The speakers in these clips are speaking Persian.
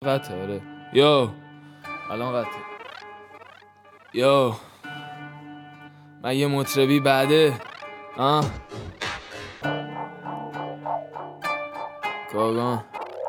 قطعه آره. یو الان قطعه. یو من یه مطربی بعده کاغان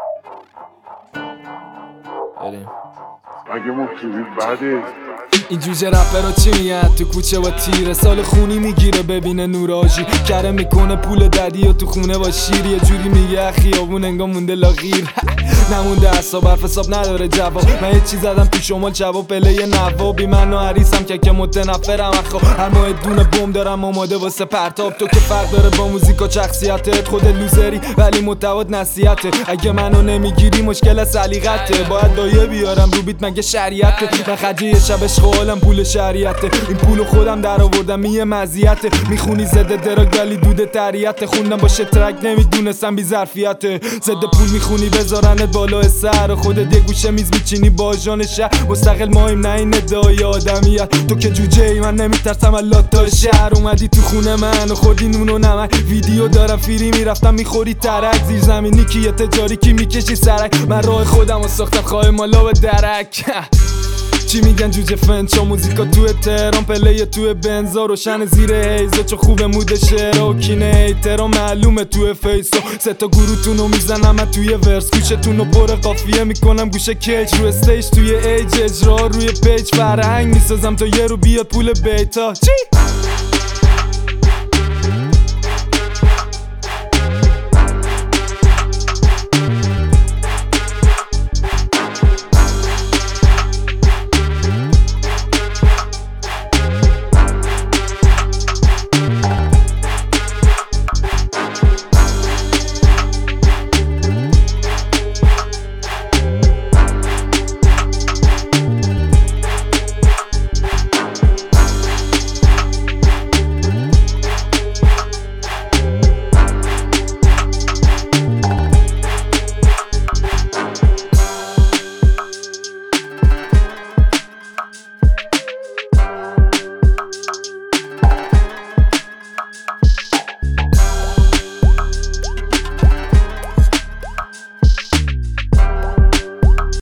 بریم. مگه مطربی بعده این جوجه رپرها چی میگن تو کوچه با تیره سال خونی میگیره ببینه نوراژی کره میکنه پول ددی و تو خونه با شیر یه جوری میگه خیابون انگار مونده لاغیر نمونده اصاب حرف حساب نداره جواب من یه چیز زدم تو شمال جواب پله یه نوابی من و عریسم که متنفرم اخو هر ماه دونه بم دارم آماده واسه پرتاب تو که فرق داره با موزیک و شخصیتت خود لوزری ولی محتوات نصیحته اگه منو نمیگیری مشکل سلیقته باید دایه بیارم رو بیت مگه شریعته من خرج یه شب عشق پول شریعته این پولو خودم در آوردم یه مزیته میخونی ضد دراگ ولی دود تریته خوندم باشه ترک نمیدونستم بی ظرفیته ضد پول میخونی بذارنت بالا سر خودت یه گوشه میز میچینی با آژان شهر مستقل مایم نه این ادعای آدمیت تو که جوجه ای من نمیترسم الله تا شهر اومدی تو خونه من و خوردی نون و نمک ویدیو دارم فری میرفتم میخوری ترک زیر زمینی کی تجاری کی میکشی سرک من راه خودم و ساختم خواه مالا و درک چی میگن جوجه فنچا موزیکا تو تهران پله تو بنزا روشن زیر هیزا چو خوب مود شعر و کینه ایترا معلومه تو فیسا سه تا گروتونو میزنم من توی ورس گوشتونو پر قافیه میکنم گوشه کیج رو استیج توی ایج اجرا روی پیج فرهنگ میسازم تا یه رو بیاد پول بیتا چی